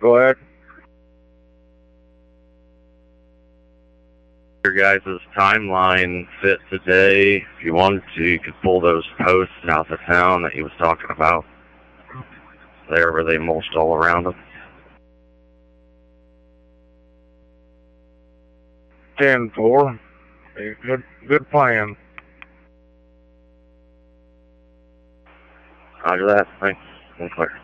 Go ahead. Your guys' timeline fit today. If you wanted to, you could pull those posts out of town that he was talking about. There where they mulched all around them. 10-4. Good plan. Roger that. Thanks. Clear.